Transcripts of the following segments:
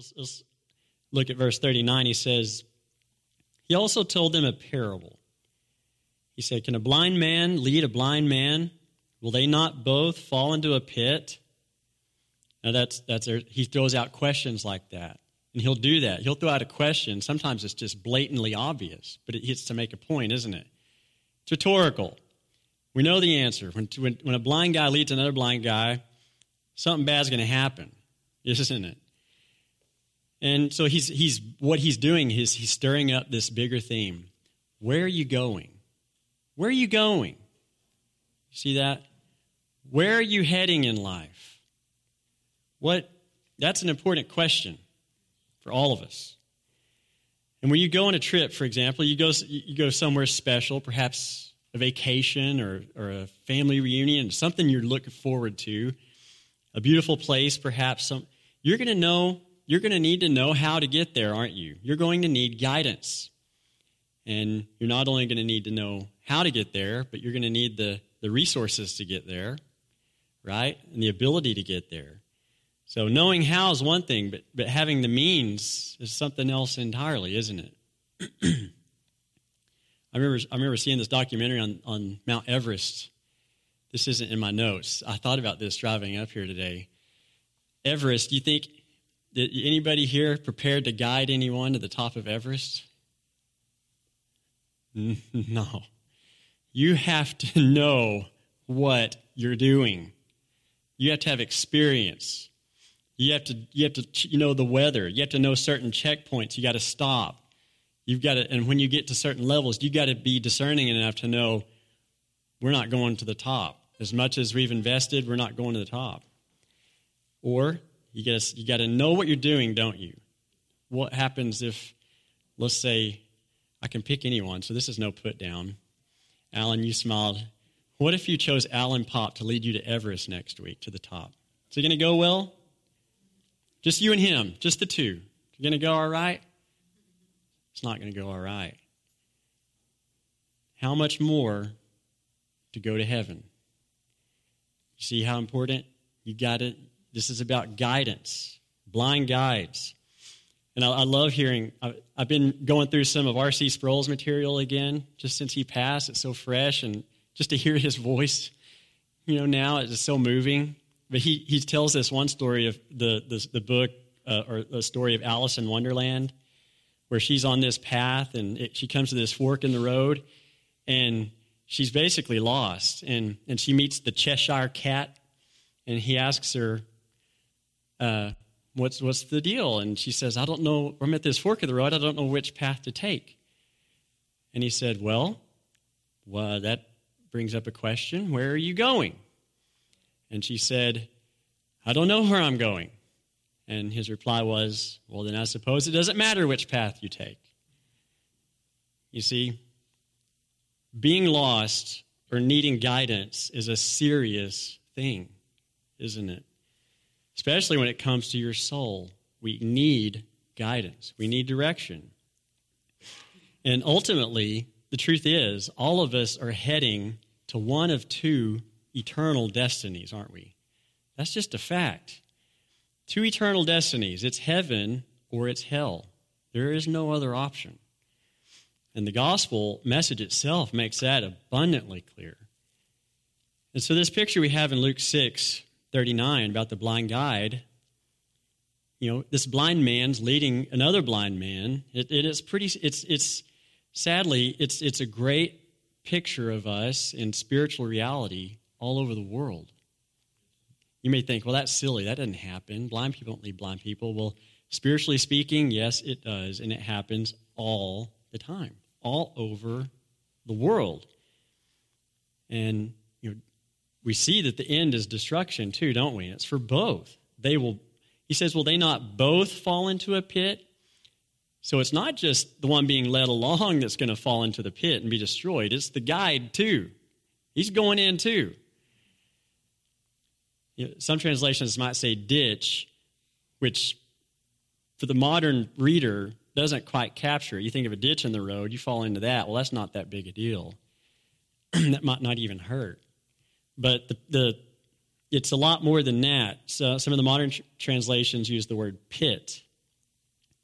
Let's look at verse 39. He says, he also told them a parable. He said, can a blind man lead a blind man? Will they not both fall into a pit? Now he throws out questions like that. And he'll do that. He'll throw out a question. Sometimes it's just blatantly obvious, but it hits to make a point, isn't it? It's rhetorical. We know the answer. When a blind guy leads another blind guy, something bad's going to happen, isn't it? And so what he's doing is he's stirring up this bigger theme. Where are you going? Where are you going? You see that? Where are you heading in life? That's an important question for all of us. And when you go on a trip, for example, you go somewhere special, perhaps a vacation or a family reunion, something you're looking forward to, a beautiful place, perhaps you're going to need to know how to get there, aren't you? You're going to need guidance. And you're not only going to need to know how to get there, but you're going to need the resources to get there, right? And the ability to get there. So knowing how is one thing, but having the means is something else entirely, isn't it? I remember seeing this documentary on Mount Everest. This isn't in my notes. I thought about this driving up here today. Everest, do you think that anybody here prepared to guide anyone to the top of Everest? No. You have to know what you're doing. You have to have experience. You have to know the weather. You have to know certain checkpoints. You got to stop. And when you get to certain levels, you got to be discerning enough to know we're not going to the top. As much as we've invested, we're not going to the top. Or you got to know what you're doing, don't you? What happens if, let's say, I can pick anyone, so this is no put down. Alan, you smiled. What if you chose Alan Pop to lead you to Everest next week, to the top? Is it going to go well? Just you and him, just the two. You're going to go all right? It's not going to go all right. How much more to go to heaven? You see how important? You got it. This is about guidance, blind guides. And I love hearing, I've been going through some of R.C. Sproul's material again, just since he passed. It's so fresh, and just to hear his voice, now it's just so moving. But he tells this one story of the book, or the story of Alice in Wonderland, where she's on this path, and she comes to this fork in the road, and she's basically lost. And she meets the Cheshire Cat, and he asks her, what's the deal? And she says, I don't know. I'm at this fork of the road. I don't know which path to take. And he said, well, that brings up a question. Where are you going? And she said, I don't know where I'm going. And his reply was, well, then I suppose it doesn't matter which path you take. You see, being lost or needing guidance is a serious thing, isn't it? Especially when it comes to your soul. We need guidance. We need direction. And ultimately, the truth is, all of us are heading to one of two eternal destinies, aren't we? That's just a fact. Two eternal destinies. It's heaven or it's hell. There is no other option. And the gospel message itself makes that abundantly clear. And so this picture we have in Luke 6:39 about the blind guide, this blind man's leading another blind man. Sadly, it's a great picture of us in spiritual reality all over the world. You may think, well, that's silly. That doesn't happen. Blind people don't lead blind people. Well, spiritually speaking, yes, it does, and it happens all the time, all over the world. And we see that the end is destruction too, don't we? It's for both. He says, will they not both fall into a pit? So it's not just the one being led along that's going to fall into the pit and be destroyed. It's the guide too. He's going in too. Some translations might say ditch, which for the modern reader doesn't quite capture it. You think of a ditch in the road, you fall into that. Well, that's not that big a deal. That might not even hurt. But it's a lot more than that. So some of the modern translations use the word pit,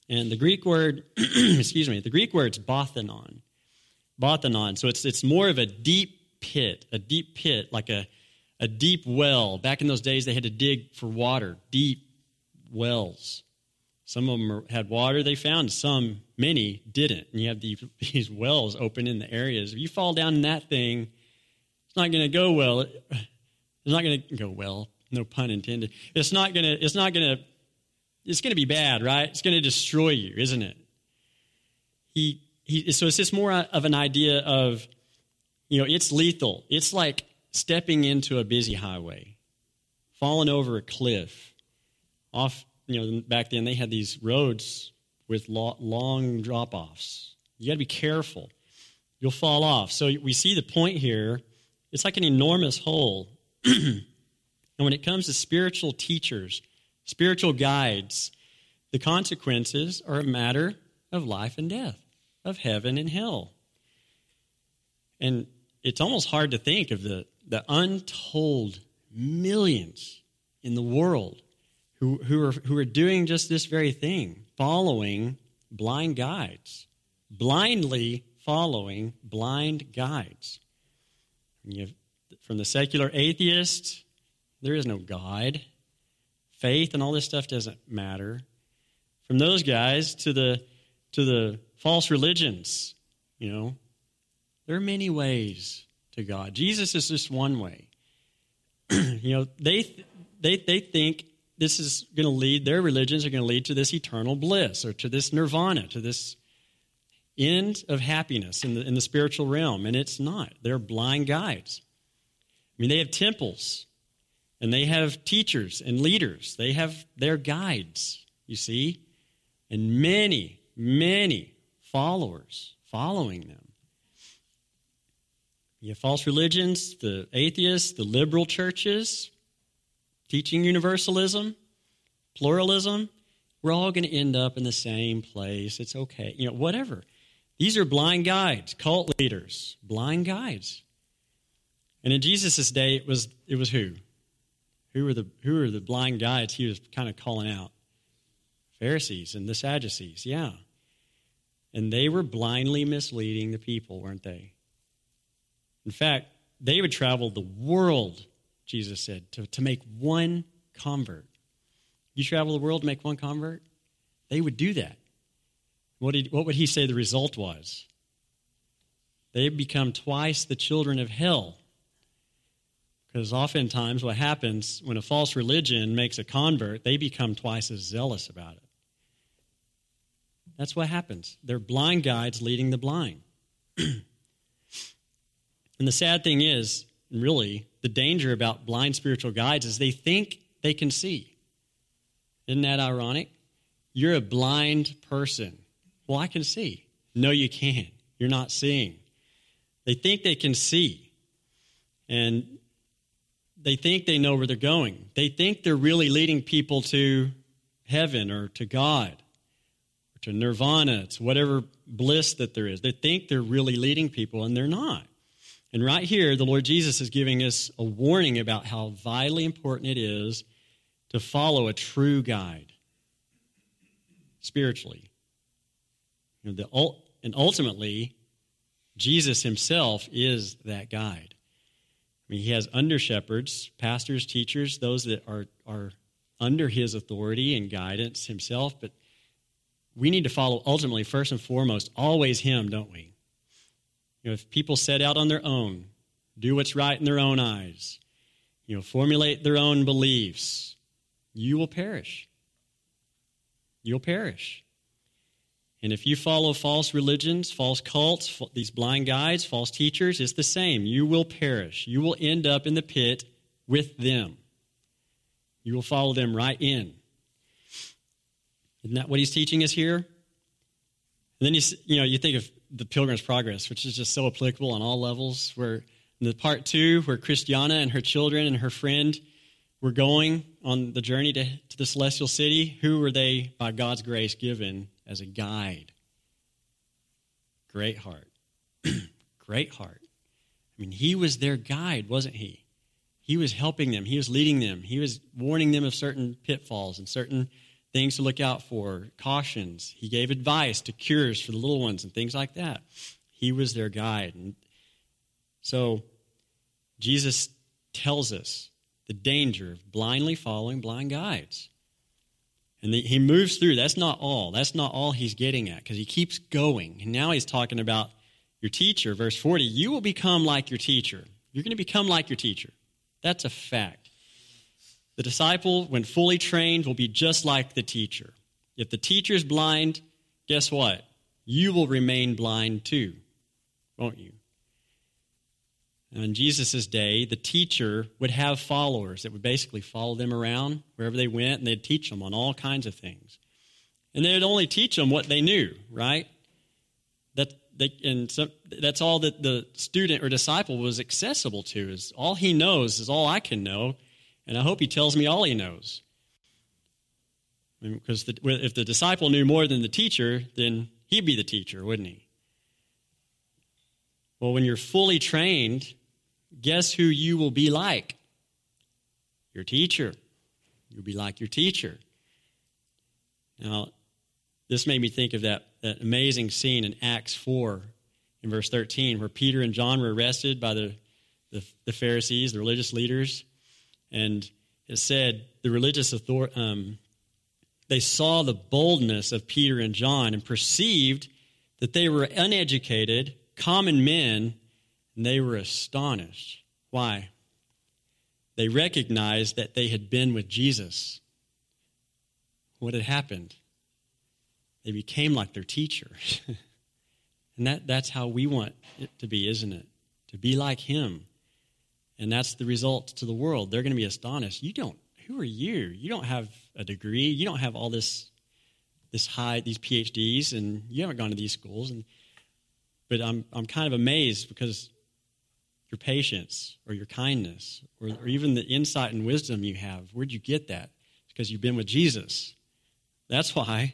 And the Greek word, the Greek word's bathanon. Bathanon. So it's more of a deep pit, like a deep well. Back in those days, they had to dig for water, deep wells. Some of them had water they found, many didn't. And you have these wells open in the areas. If you fall down in that thing, it's not going to go well. It's not going to go well. No pun intended. It's going to be bad, right? It's going to destroy you, isn't it? So it's just more of an idea of, it's lethal. It's like stepping into a busy highway, falling over a cliff. Back then they had these roads with long drop-offs. You got to be careful. You'll fall off. So we see the point here. It's like an enormous hole. And when it comes to spiritual teachers, spiritual guides, the consequences are a matter of life and death, of heaven and hell. And it's almost hard to think of the untold millions in the world who are doing just this very thing, following blind guides, blindly following blind guides. From the secular atheist, there is no guide. Faith and all this stuff doesn't matter. From those guys to the false religions, there are many ways to God. Jesus is just one way. They think this is going to lead, their religions are going to lead to this eternal bliss or to this nirvana, to this end of happiness in the spiritual realm, and it's not. They're blind guides. They have temples. And they have teachers and leaders. They have their guides, you see, and many, many followers following them. You have false religions, the atheists, the liberal churches, teaching universalism, pluralism. We're all going to end up in the same place. It's okay. Whatever. These are blind guides, cult leaders, blind guides. And in Jesus' day, it was who? Who were the blind guides he was kind of calling out? Pharisees and the Sadducees, yeah. And they were blindly misleading the people, weren't they? In fact, they would travel the world, Jesus said, to make one convert. You travel the world to make one convert? They would do that. What would he say the result was? They become twice the children of hell. Because oftentimes what happens when a false religion makes a convert, they become twice as zealous about it. That's what happens. They're blind guides leading the blind. And the sad thing is, really, the danger about blind spiritual guides is they think they can see. Isn't that ironic? You're a blind person. Well, I can see. No, you can't. You're not seeing. They think they can see. And they think they know where they're going. They think they're really leading people to heaven or to God or to nirvana, to whatever bliss that there is. They think they're really leading people, and they're not. And right here, the Lord Jesus is giving us a warning about how vitally important it is to follow a true guide spiritually. And ultimately, Jesus himself is that guide. He has under-shepherds, pastors, teachers, those that are under his authority and guidance himself. But we need to follow, ultimately, first and foremost, always him, don't we? If people set out on their own, do what's right in their own eyes, formulate their own beliefs, you will perish. You'll perish. And if you follow false religions, false cults, these blind guides, false teachers, it's the same. You will perish. You will end up in the pit with them. You will follow them right in. Isn't that what he's teaching us here? And then you think of the Pilgrim's Progress, which is just so applicable on all levels, where in the part 2, where Christiana and her children and her friend were going on the journey to the celestial city, who were they, by God's grace, given as a guide? Greatheart. Greatheart. He was their guide, wasn't he? He was helping them. He was leading them. He was warning them of certain pitfalls and certain things to look out for, cautions. He gave advice to cures for the little ones and things like that. He was their guide. And so Jesus tells us the danger of blindly following blind guides. And he moves through. That's not all. That's not all he's getting at, because he keeps going. And now he's talking about your teacher. Verse 40, you will become like your teacher. You're going to become like your teacher. That's a fact. The disciple, when fully trained, will be just like the teacher. If the teacher's blind, guess what? You will remain blind too, won't you? And in Jesus' day, the teacher would have followers that would basically follow them around wherever they went, and they'd teach them on all kinds of things. And they would only teach them what they knew, right? That's all that the student or disciple was accessible to. Is all he knows is all I can know, and I hope he tells me all he knows. Because if the disciple knew more than the teacher, then he'd be the teacher, wouldn't he? Well, when you're fully trained, guess who you will be like? Your teacher. You'll be like your teacher. Now, this made me think of that amazing scene in Acts 4 in verse 13 where Peter and John were arrested by the Pharisees, the religious leaders. And it said the religious authority, they saw the boldness of Peter and John and perceived that they were uneducated, common men, and they were astonished. Why? They recognized that they had been with Jesus. What had happened? They became like their teacher. And that's how we want it to be, isn't it? To be like him. And that's the result to the world. They're going to be astonished. Who are you? You don't have a degree. You don't have all these PhDs, and you haven't gone to these schools. But I'm kind of amazed because your patience or your kindness or even the insight and wisdom you have, where'd you get that? It's because you've been with Jesus. That's why.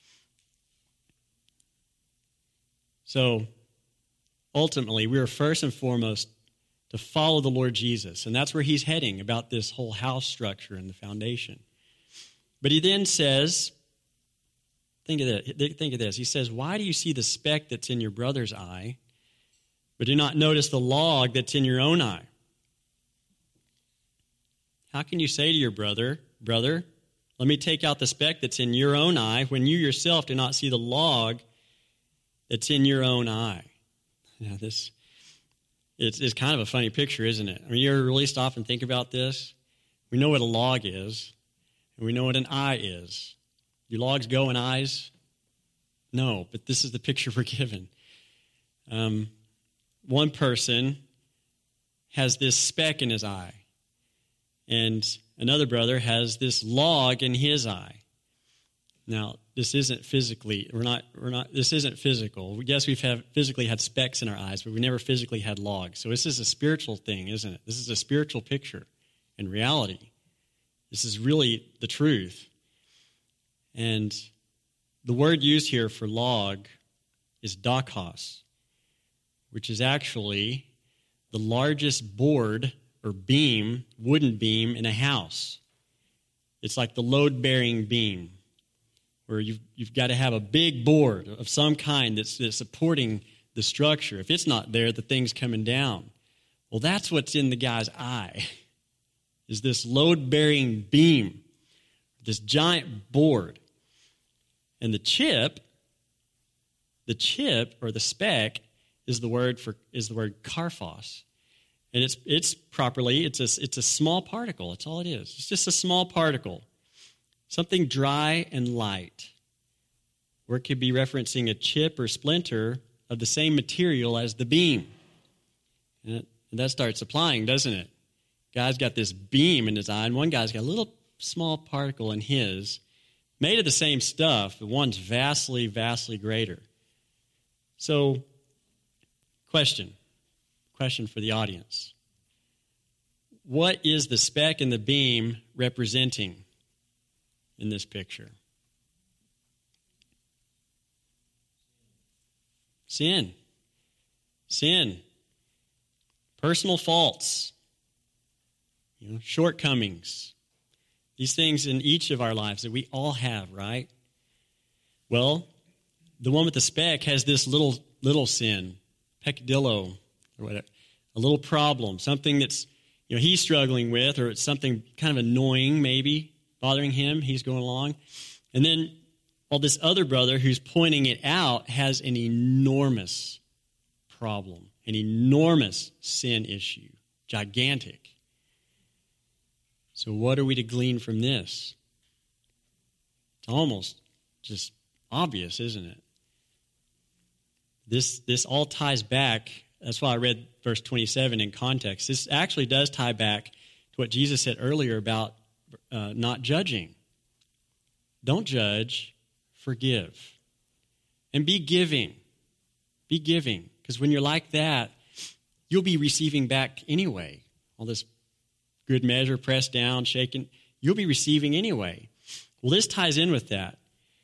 So ultimately, we are first and foremost to follow the Lord Jesus. And that's where he's heading about this whole house structure and the foundation. But he then says, think of this. He says, why do you see the speck that's in your brother's eye, but do not notice the log that's in your own eye? How can you say to your brother, let me take out the speck that's in your own eye, when you yourself do not see the log that's in your own eye? Now, it's kind of a funny picture, isn't it? I mean, you ever really stop and think about this? We know what a log is, and we know what an eye is. Do logs go in eyes? No, but this is the picture we're given. One person has this speck in his eye, and another brother has this log in his eye. Now, this isn't physically, this isn't physical. Yes, we've physically had specks in our eyes, but we never physically had logs. So this is a spiritual thing, isn't it? This is a spiritual picture and reality. This is really the truth. And the word used here for log is dakos, which is actually the largest board or beam, wooden beam in a house. It's like the load-bearing beam, where you've got to have a big board of some kind that's supporting the structure. If it's not there, the thing's coming down. Well, that's what's in the guy's eye, is this load-bearing beam, this giant board. And the chip or the speck is the word karphos. And it's a small particle. That's all it is. It's just a small particle. Something dry and light. Or it could be referencing a chip or splinter of the same material as the beam. And that starts applying, doesn't it? Guy's got this beam in his eye, and one guy's got a little small particle in his, made of the same stuff, but one's vastly, vastly greater. So, question for the audience. What is the speck in the beam representing in this picture? Sin. Personal faults. Shortcomings. These things in each of our lives that we all have, right? Well, the one with the speck has this little sin, peccadillo, or whatever, a little problem, something that's he's struggling with, or it's something kind of annoying, maybe bothering him. He's going along, and then this other brother who's pointing it out has an enormous problem, an enormous sin issue, gigantic. So what are we to glean from this? It's almost just obvious, isn't it? This all ties back. That's why I read verse 27 in context. This actually does tie back to what Jesus said earlier about not judging. Don't judge, forgive. And be giving. Be giving. Because when you're like that, you'll be receiving back anyway. All this good measure, pressed down, shaken, you'll be receiving anyway. Well, this ties in with that.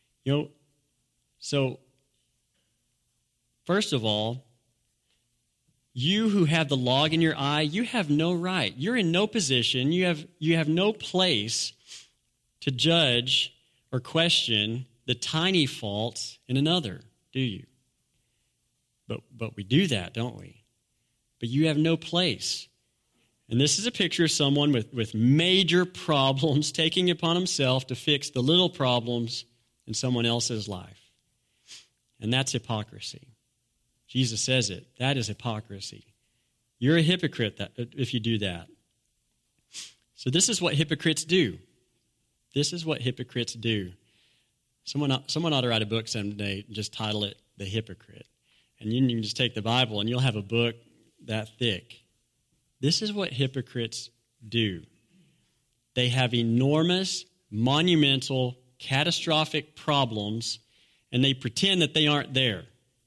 So first of all, you who have the log in your eye, you have no right. You're in no position. You have no place to judge or question the tiny faults in another, do you? But we do that, don't we? But you have no place. And this is a picture of someone with major problems taking it upon himself to fix the little problems in someone else's life. And that's hypocrisy. Jesus says it. That is hypocrisy. You're a hypocrite if you do that. So this is what hypocrites do. This is what hypocrites do. Someone ought to write a book someday and just title it The Hypocrite. And you can just take the Bible and you'll have a book that thick. This is what hypocrites do. They have enormous, monumental, catastrophic problems, and they pretend that they aren't there.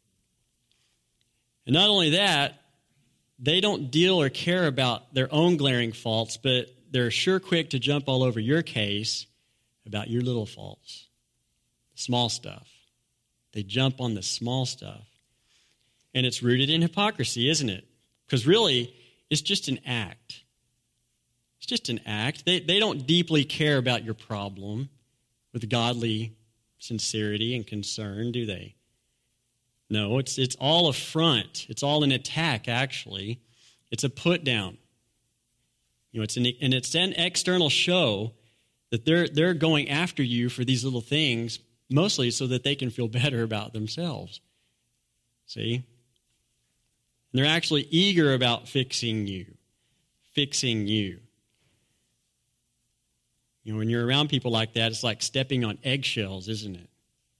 And not only that, they don't deal or care about their own glaring faults, but they're sure quick to jump all over your case about your little faults, small stuff. They jump on the small stuff. And it's rooted in hypocrisy, isn't it? Because really, it's just an act. It's just an act. They don't deeply care about your problem with godly sincerity and concern, do they? No, it's all a front. It's all an attack, actually. It's a put down. It's an external show that they're going after you for these little things, mostly so that they can feel better about themselves. See? And they're actually eager about fixing you. When you're around people like that, it's like stepping on eggshells, isn't it?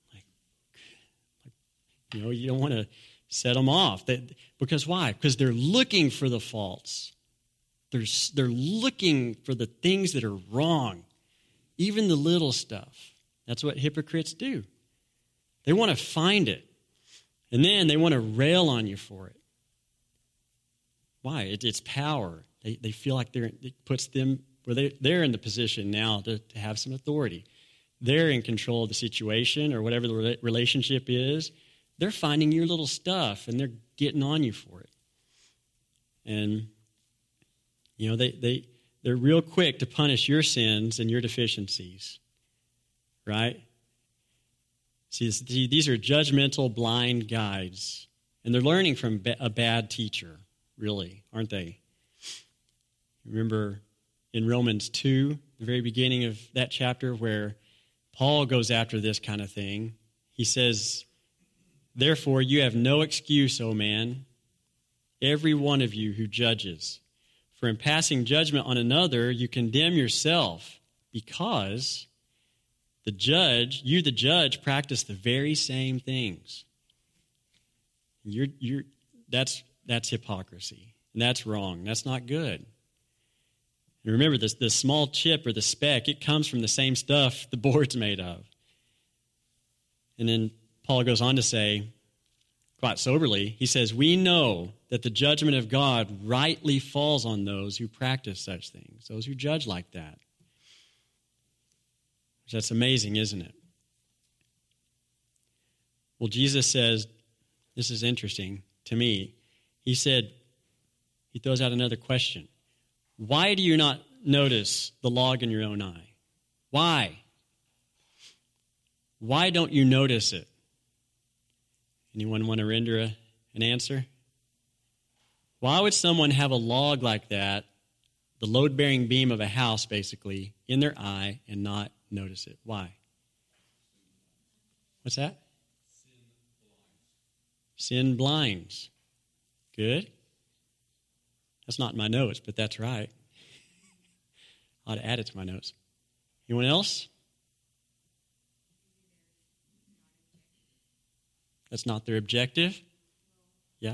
You don't want to set them off. Because why? Because they're looking for the faults. They're looking for the things that are wrong, even the little stuff. That's what hypocrites do. They want to find it, and then they want to rail on you for it. Why? It's power. They feel like it puts them where they're in the position now to have some authority. They're in control of the situation or whatever the relationship is. They're finding your little stuff, and they're getting on you for it. And, they're real quick to punish your sins and your deficiencies, right? See, these are judgmental, blind guides, and they're learning from a bad teacher, really, aren't they? Remember in Romans 2, the very beginning of that chapter, where Paul goes after this kind of thing. He says, "Therefore, you have no excuse, O man, every one of you who judges. For in passing judgment on another, you condemn yourself, because the judge, practice the very same things." That's hypocrisy. And that's wrong. That's not good. And remember, the small chip or the speck, it comes from the same stuff the board's made of. And then Paul goes on to say, quite soberly, he says, "We know that the judgment of God rightly falls on those who practice such things," those who judge like that. That's amazing, isn't it? Well, Jesus says, this is interesting to me. He throws out another question. Why do you not notice the log in your own eye? Why? Why don't you notice it? Anyone want to render an answer? Why would someone have a log like that, the load-bearing beam of a house basically, in their eye and not notice it? Why? What's that? Sin blinds. Good. That's not in my notes, but that's right. I ought to add it to my notes. Anyone else? That's not their objective? Yeah?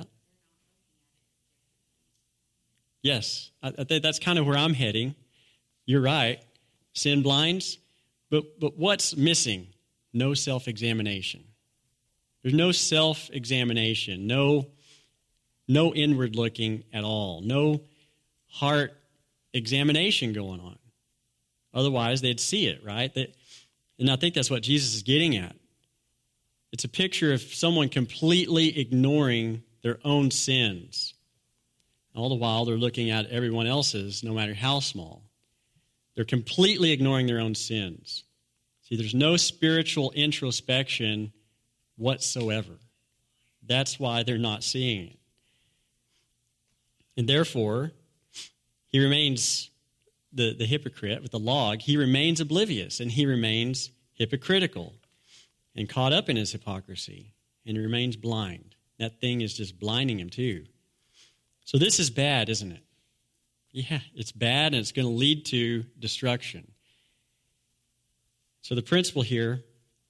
Yes. I think that's kind of where I'm heading. You're right. Sin blinds. But what's missing? No self-examination. There's no self-examination, no inward looking at all, no heart examination going on. Otherwise, they'd see it, right? And I think that's what Jesus is getting at. It's a picture of someone completely ignoring their own sins. All the while, they're looking at everyone else's, no matter how small. They're completely ignoring their own sins. See, there's no spiritual introspection whatsoever. That's why they're not seeing it. And therefore, he remains the hypocrite with the log. He remains oblivious, and he remains hypocritical and caught up in his hypocrisy, and he remains blind. That thing is just blinding him too. So this is bad, isn't it? Yeah, it's bad, and it's going to lead to destruction. So the principle here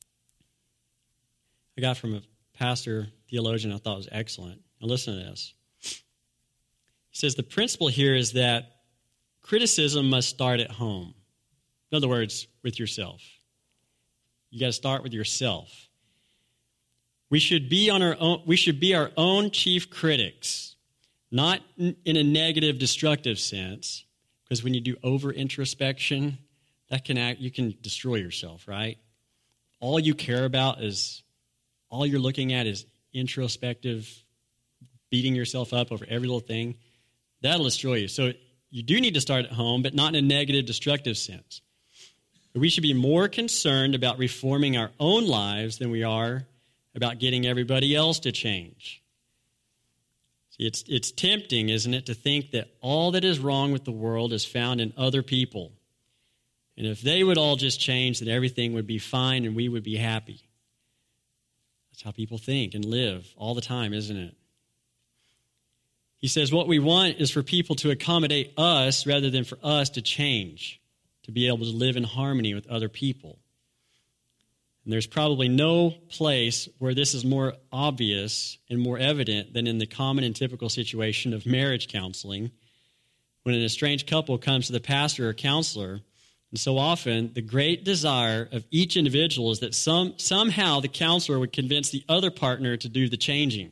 I got from a pastor, theologian, I thought was excellent. Now listen to this. He says the principle here is that criticism must start at home. In other words, with yourself. You got to start with yourself. We should be our own chief critics, not in a negative, destructive sense, because when you do over introspection, you can destroy yourself, right? All you're looking at is introspective, beating yourself up over every little thing. That'll destroy you. So you do need to start at home, but not in a negative, destructive sense. We should be more concerned about reforming our own lives than we are about getting everybody else to change. See, it's tempting, isn't it, to think that all that is wrong with the world is found in other people. And if they would all just change, then everything would be fine and we would be happy. That's how people think and live all the time, isn't it? He says what we want is for people to accommodate us rather than for us to change, to be able to live in harmony with other people. And there's probably no place where this is more obvious and more evident than in the common and typical situation of marriage counseling, when an estranged couple comes to the pastor or counselor. And so often, the great desire of each individual is that somehow the counselor would convince the other partner to do the changing.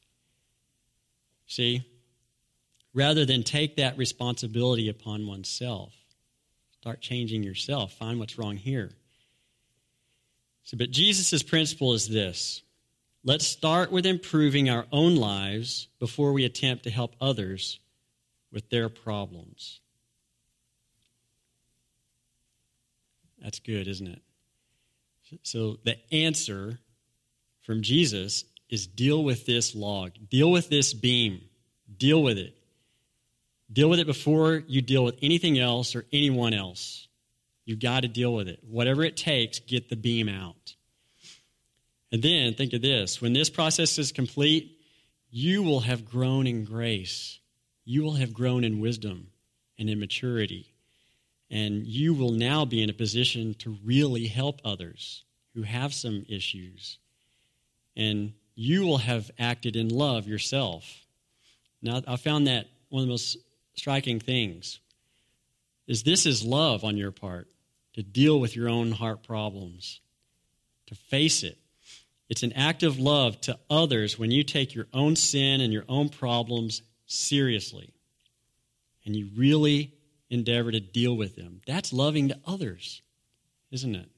See? Rather than take that responsibility upon oneself. Start changing yourself. Find what's wrong here. So, but Jesus' principle is this. Let's start with improving our own lives before we attempt to help others with their problems. That's good, isn't it? So the answer from Jesus is deal with this log. Deal with this beam. Deal with it. Deal with it before you deal with anything else or anyone else. You've got to deal with it. Whatever it takes, get the beam out. And then, think of this. When this process is complete, you will have grown in grace. You will have grown in wisdom and in maturity. And you will now be in a position to really help others who have some issues. And you will have acted in love yourself. Now, I found that one of the most striking things is this is love on your part, to deal with your own heart problems, to face it. It's an act of love to others when you take your own sin and your own problems seriously, and you really endeavor to deal with them. That's loving to others, isn't it?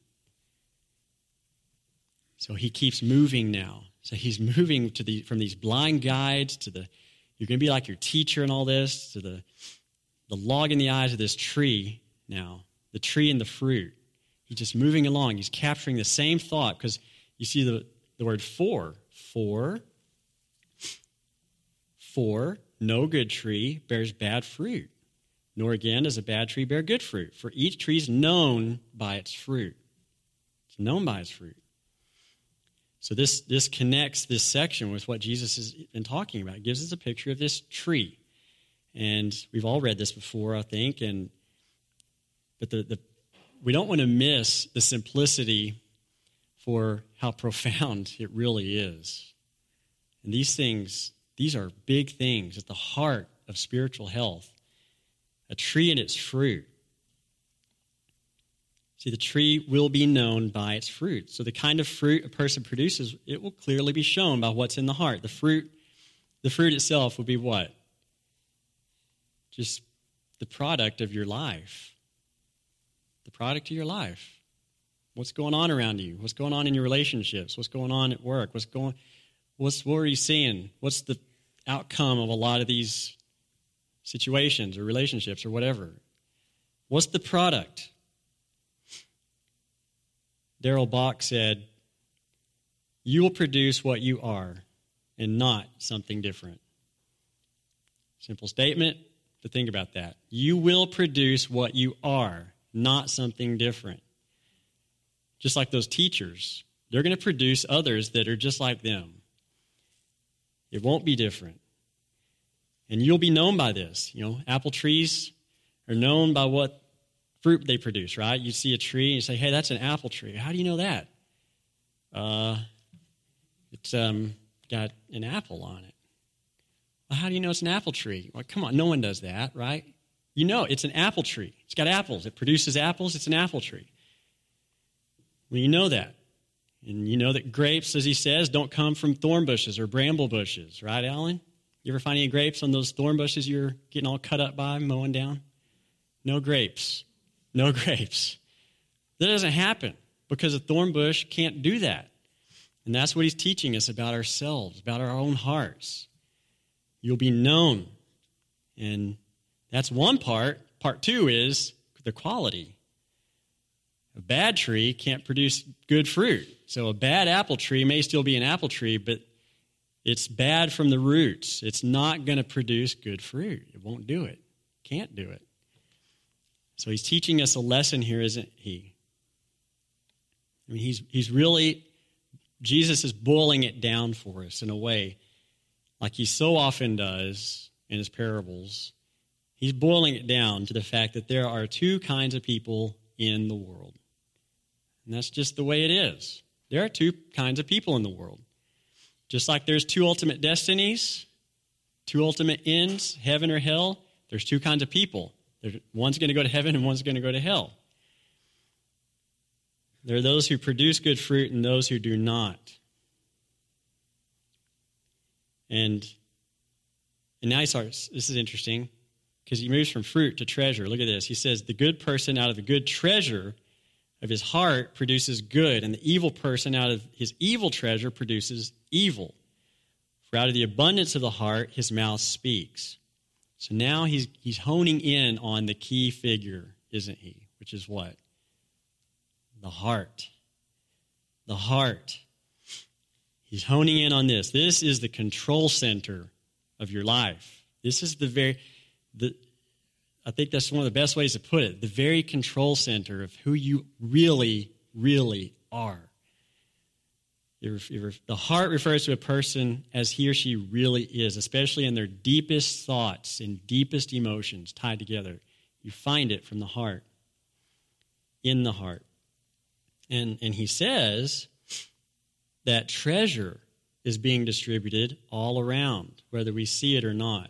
So he keeps moving now. So he's moving from these blind guides to you're going to be like your teacher and all this, to the log in the eyes of this tree now, the tree and the fruit. He's just moving along. He's capturing the same thought because you see the word for. For no good tree bears bad fruit, nor again does a bad tree bear good fruit. For each tree is known by its fruit. It's known by its fruit. So this connects this section with what Jesus has been talking about. It gives us a picture of this tree. And we've all read this before, I think. But we don't want to miss the simplicity for how profound it really is. And these are big things at the heart of spiritual health. A tree and its fruit. See, the tree will be known by its fruit. So the kind of fruit a person produces, it will clearly be shown by what's in the heart. The fruit itself will be what? Just the product of your life. The product of your life. What's going on around you? What's going on in your relationships? What's going on at work? What are you seeing? What's the outcome of a lot of these situations or relationships or whatever? What's the product? Darrell Bach said, "You will produce what you are and not something different." Simple statement, but think about that. You will produce what you are, not something different. Just like those teachers, they're going to produce others that are just like them. It won't be different. And you'll be known by this. Apple trees are known by what fruit they produce, right? You see a tree and you say, hey, that's an apple tree. How do you know that? It's got an apple on it. Well, how do you know it's an apple tree? Well, come on, no one does that, right? You know it's an apple tree. It's got apples. It produces apples. It's an apple tree. Well, you know that. And you know that grapes, as he says, don't come from thorn bushes or bramble bushes, right, Alan? You ever find any grapes on those thorn bushes you're getting all cut up by, mowing down? No grapes. No grapes. That doesn't happen because a thorn bush can't do that. And that's what he's teaching us about ourselves, about our own hearts. You'll be known. And that's one part. Part two is the quality. A bad tree can't produce good fruit. So a bad apple tree may still be an apple tree, but it's bad from the roots. It's not going to produce good fruit. It won't do it. Can't do it. So he's teaching us a lesson here, isn't he? I mean, he's really, Jesus is boiling it down for us in a way, like he so often does in his parables. He's boiling it down to the fact that there are two kinds of people in the world. And that's just the way it is. There are two kinds of people in the world. Just like there's two ultimate destinies, two ultimate ends, heaven or hell, there's two kinds of people. One's going to go to heaven and one's going to go to hell. There are those who produce good fruit and those who do not. And now he starts, this is interesting, because he moves from fruit to treasure. Look at this. He says, the good person out of the good treasure of his heart produces good, and the evil person out of his evil treasure produces evil. For out of the abundance of the heart, his mouth speaks. So now he's honing in on the key figure, isn't he? Which is what? The heart. The heart. He's honing in on this. This is the control center of your life. This is I think that's one of the best ways to put it, the very control center of who you really, really are. The heart refers to a person as he or she really is, especially in their deepest thoughts and deepest emotions tied together. You find it from the heart, in the heart. And he says that treasure is being distributed all around, whether we see it or not.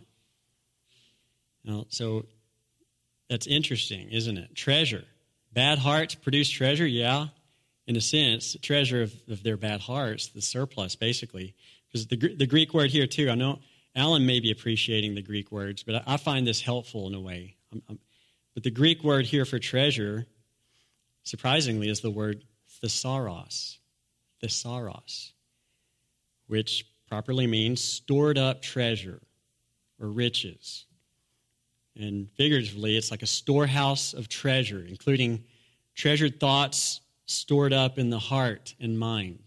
So that's interesting, isn't it? Treasure. Bad hearts produce treasure, yeah. In a sense, the treasure of their bad hearts, the surplus, basically. Because the Greek word here, too, I know Alan may be appreciating the Greek words, but I find this helpful in a way. But the Greek word here for treasure, surprisingly, is the word thesaurus. Thesaurus, which properly means stored up treasure or riches. And figuratively, it's like a storehouse of treasure, including treasured thoughts stored up in the heart and mind.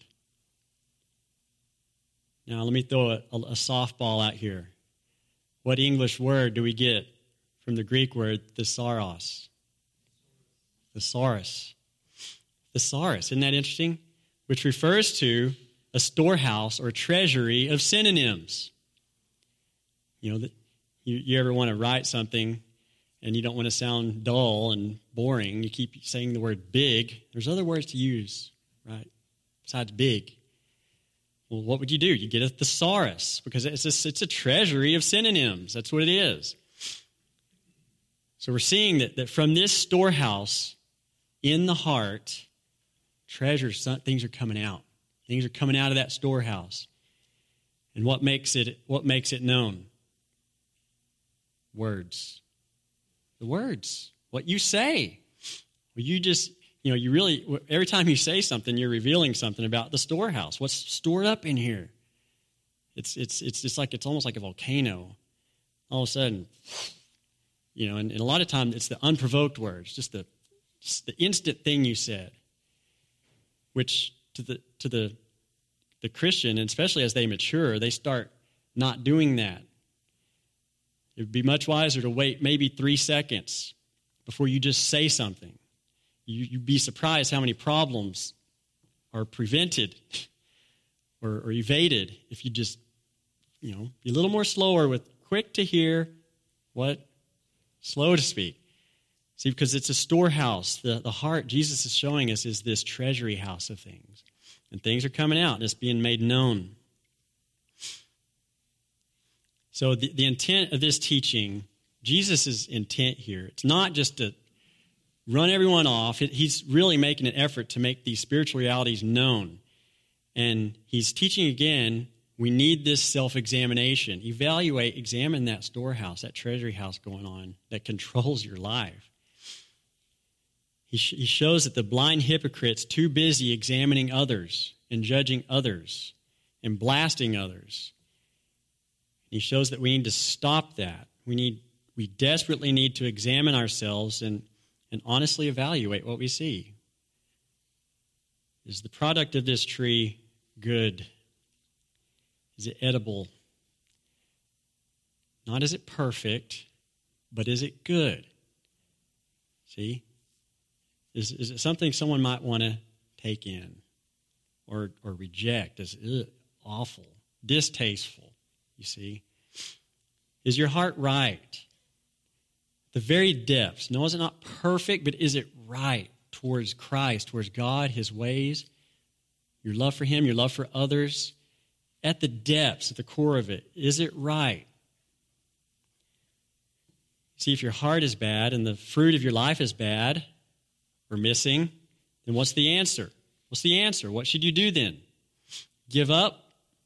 Now, let me throw a softball out here. What English word do we get from the Greek word thesaurus? Thesaurus. Thesaurus, isn't that interesting? Which refers to a storehouse or treasury of synonyms. You ever want to write something and you don't want to sound dull and boring. You keep saying the word big. There's other words to use, right, besides big. Well, what would you do? You get a thesaurus because it's a treasury of synonyms. That's what it is. So we're seeing that from this storehouse in the heart, things are coming out. Things are coming out of that storehouse. And what makes it known? Words. The words. What you say. Well, you really, every time you say something, you're revealing something about the storehouse. What's stored up in here? It's almost like a volcano. All of a sudden, and a lot of times it's the unprovoked words, just the instant thing you said, which to the Christian, and especially as they mature, they start not doing that. It would be much wiser to wait maybe 3 seconds before you just say something. You'd be surprised how many problems are prevented or evaded if you just, be a little more slower with quick to hear, slow to speak. See, because it's a storehouse. The heart, Jesus is showing us, is this treasury house of things. And things are coming out and it's being made known. So the intent of this teaching, Jesus' intent here, it's not just to run everyone off. He's really making an effort to make these spiritual realities known. And he's teaching again, we need this self-examination. Examine that storehouse, that treasury house going on that controls your life. He shows that the blind hypocrite's too busy examining others and judging others and blasting others. He shows that we need to stop that. We desperately need to examine ourselves and honestly evaluate what we see. Is the product of this tree good? Is it edible? Not is it perfect, but is it good? See? Is it something someone might want to take in or reject as awful, distasteful? You see? Is your heart right? The very depths. No, is it not perfect, but is it right towards Christ, towards God, His ways, your love for Him, your love for others? At the depths, at the core of it, is it right? See, if your heart is bad and the fruit of your life is bad or missing, then what's the answer? What's the answer? What should you do then? Give up?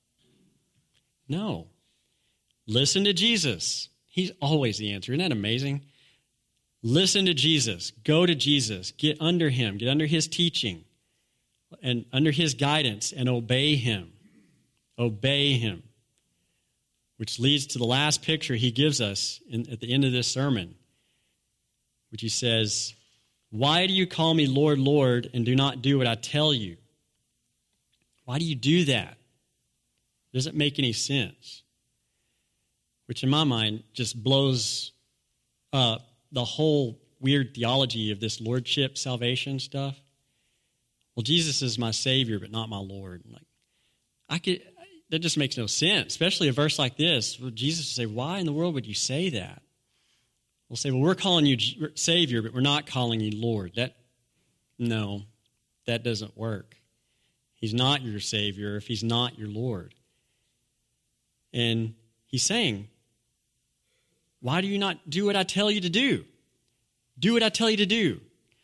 No. Listen to Jesus. He's always the answer. Isn't that amazing? Listen to Jesus. Go to Jesus. Get under Him. Get under His teaching and under His guidance and obey Him. Obey Him. Which leads to the last picture He gives us at the end of this sermon, which He says, "Why do you call me Lord, Lord, and do not do what I tell you?" Why do you do that? It doesn't make any sense. Which in my mind just blows up the whole weird theology of this lordship salvation stuff. Well, Jesus is my Savior, but not my Lord. That just makes no sense, especially a verse like this, where Jesus would say, why in the world would you say that? We'll say, well, we're calling you Savior, but we're not calling you Lord. No, that doesn't work. He's not your Savior if He's not your Lord. And He's saying, why do you not do what I tell you to do? Do what I tell you to do.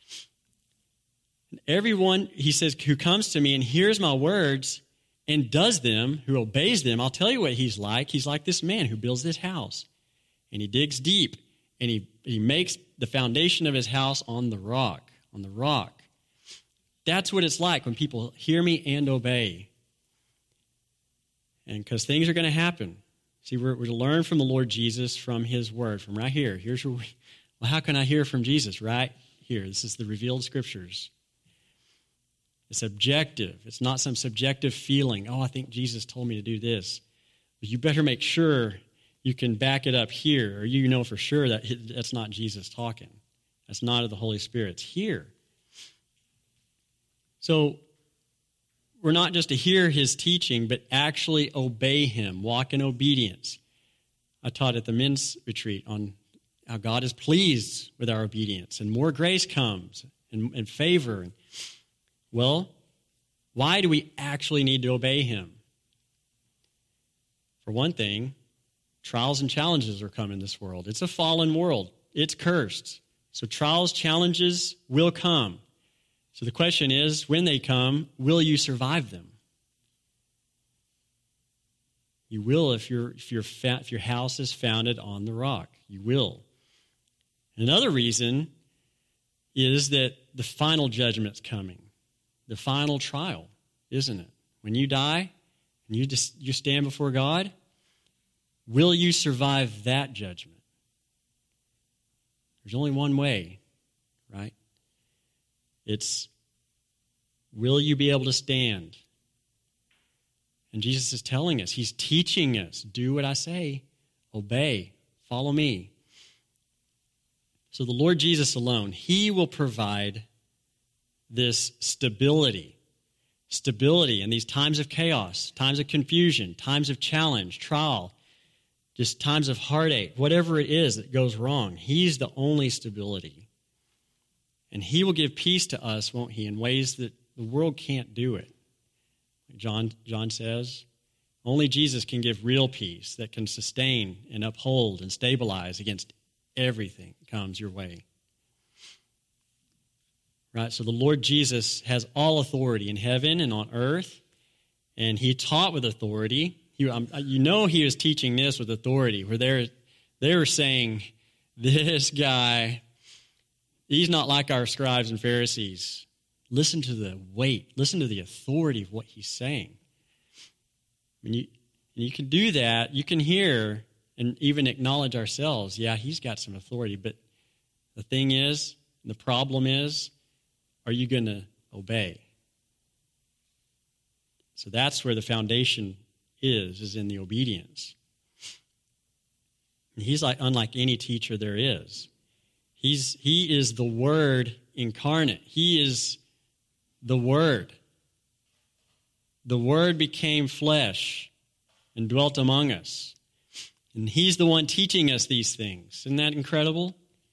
Everyone, He says, who comes to me and hears my words and does them, who obeys them, I'll tell you what He's like. He's like this man who builds this house. And he digs deep. And he makes the foundation of his house on the rock. On the rock. That's what it's like when people hear me and obey. And because things are going to happen. See, we're to learn from the Lord Jesus from His word, from right here. Well, how can I hear from Jesus? Right here. This is the revealed scriptures. It's objective. It's not some subjective feeling. Oh, I think Jesus told me to do this. But you better make sure you can back it up here, or you know for sure that that's not Jesus talking. That's not of the Holy Spirit. It's here. So we're not just to hear his teaching, but actually obey him, walk in obedience. I taught at the men's retreat on how God is pleased with our obedience, and more grace comes and favor. Well, why do we actually need to obey him? For one thing, trials and challenges are coming in this world. It's a fallen world. It's cursed. So trials, challenges will come. So the question is, when they come, will you survive them? You will if your house is founded on the rock. You will. Another reason is that the final judgment's coming. The final trial, isn't it? When you die and you stand before God, will you survive that judgment? There's only one way, right? It's, will you be able to stand? And Jesus is telling us, he's teaching us, do what I say, obey, follow me. So the Lord Jesus alone, he will provide this stability in these times of chaos, times of confusion, times of challenge, trial, just times of heartache, whatever it is that goes wrong. He's the only stability. And he will give peace to us, won't he, in ways that the world can't do it. John says, only Jesus can give real peace that can sustain and uphold and stabilize against everything that comes your way. Right? So the Lord Jesus has all authority in heaven and on earth, and he taught with authority. You know he was teaching this with authority, where they were saying, this guy, he's not like our scribes and Pharisees. Listen to the weight. Listen to the authority of what he's saying. When you can do that, you can hear and even acknowledge ourselves, yeah, he's got some authority. But the thing is, the problem is, are you going to obey? So that's where the foundation is in the obedience. And he's unlike any teacher there is. He is the Word incarnate. He is the Word. The Word became flesh and dwelt among us. And he's the one teaching us these things. Isn't that incredible?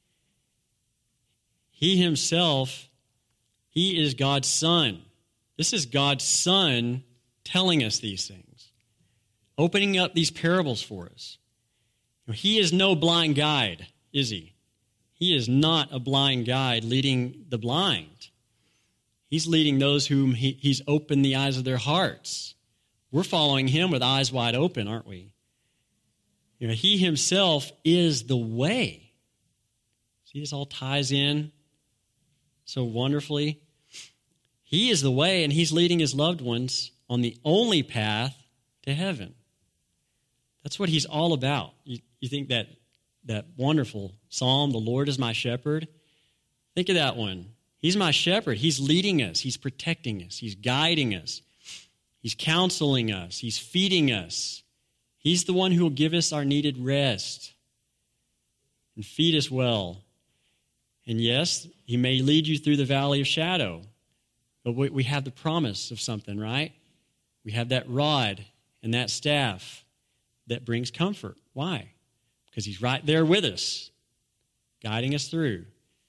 He himself, he is God's Son. This is God's Son telling us these things, opening up these parables for us. He is no blind guide, is he? He is not a blind guide leading the blind. He's leading those whom he's opened the eyes of their hearts. We're following him with eyes wide open, aren't we? He himself is the way. See, this all ties in so wonderfully. He is the way, and he's leading his loved ones on the only path to heaven. That's what he's all about. You think that wonderful psalm, the Lord is my shepherd? Think of that one. He's my shepherd. He's leading us. He's protecting us. He's guiding us. He's counseling us. He's feeding us. He's the one who will give us our needed rest and feed us well. And yes, he may lead you through the valley of shadow, but we have the promise of something, right? We have that rod and that staff that brings comfort. Why? Because he's right there with us, guiding us through.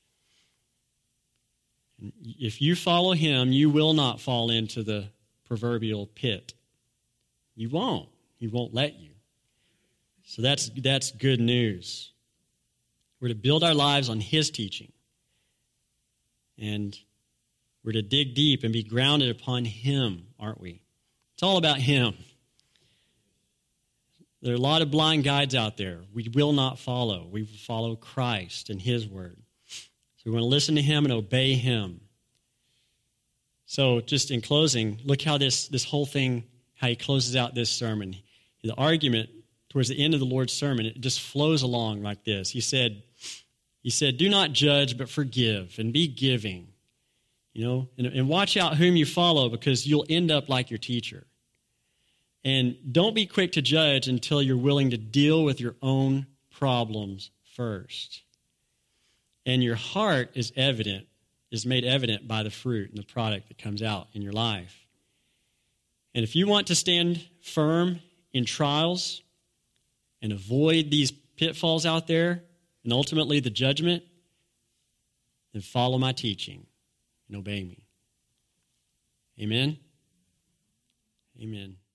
And if you follow him, you will not fall into the proverbial pit. You won't. He won't let you. So that's good news. We're to build our lives on his teaching. And we're to dig deep and be grounded upon him, aren't we? It's all about him. There are a lot of blind guides out there. We will not follow. We will follow Christ and his word. So we want to listen to him and obey him. So just in closing, look how this whole thing, how he closes out this sermon. The argument towards the end of the Lord's sermon, it just flows along like this. He said, He said, do not judge, but forgive, and be giving. And watch out whom you follow, because you'll end up like your teacher. And don't be quick to judge until you're willing to deal with your own problems first. And your heart is made evident by the fruit and the product that comes out in your life. And if you want to stand firm in trials and avoid these pitfalls out there and ultimately the judgment, then follow my teaching and obey me. Amen? Amen.